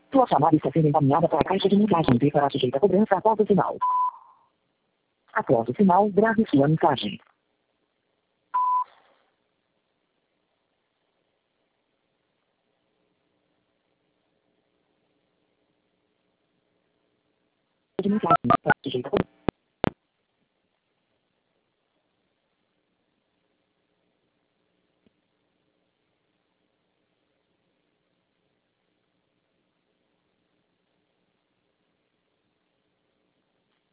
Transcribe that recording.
Sua chamada está sendo encaminhada para a caixa de mensagem e será sujeita a cobrança após o sinal. Após o sinal, grave sua mensagem. De mensagem, sujeita a cobrança.